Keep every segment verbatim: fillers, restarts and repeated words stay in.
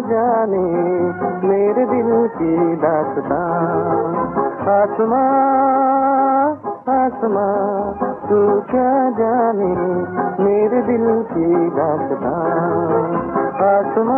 जाने मेरे दिल की दास्तां। आसमां आसमां तू क्या जाने मेरे दिल की दास्तां। आसमां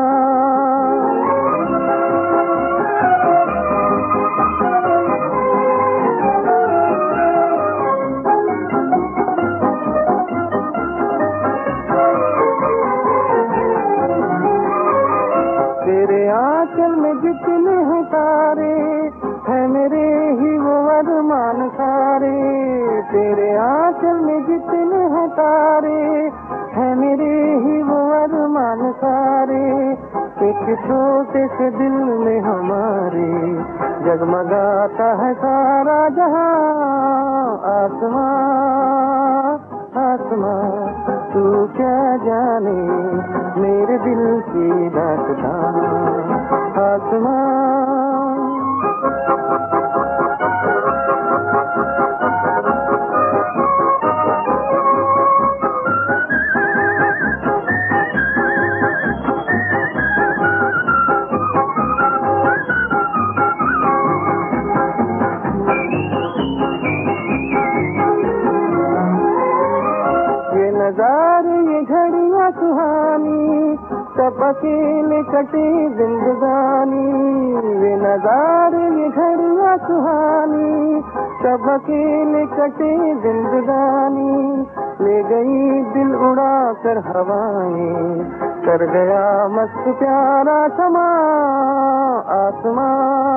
तेरे आंचल में जितने हैं तारे है मेरे ही वो अरमान सारे। तेरे आंचल में जितने हैं तारे है मेरे ही वो अरमान सारे। एक छोटे से दिल में हमारे जगमगाता है सारा जहां। आसमां आसमां तू क्या जाने मेरे दिल की दास्तां। आसमां ये नजारे ये घड़ियां सुहानी सब अकेले कटे जिंदगानी। ये नजारे ये घड़ियां सुहानी सब अकेले कटे जिंदगानी। ले गई दिल उड़ा कर हवाएं कर गया मस्त प्यारा समा। आसमां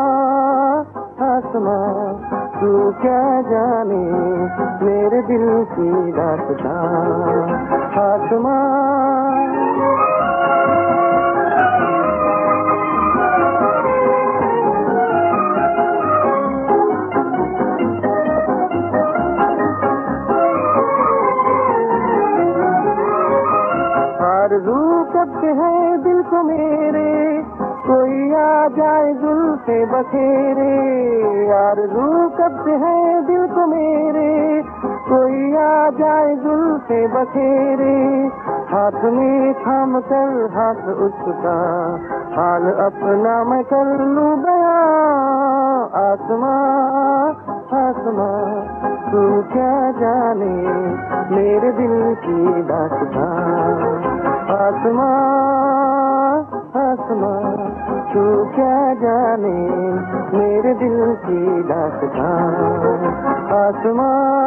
आसमां तू क्या जाने मेरे दिल की दास्तां। आसमां आरज़ू करते हैं दिल को मेरे कोई आ जाए जुल्फ़े बखेरे। आरज़ू करते हैं दिल को मेरे कोई आ जाए जुल्फ़े बखेरे। हाथ में थाम कर हाथ उसका हाल अपना मैं कर लूं बयां। आसमां आसमां तू क्या जाने मेरे दिल की दास्तां। आसमां आसमां तू क्या जाने मेरे दिल की दास्तां। आसमां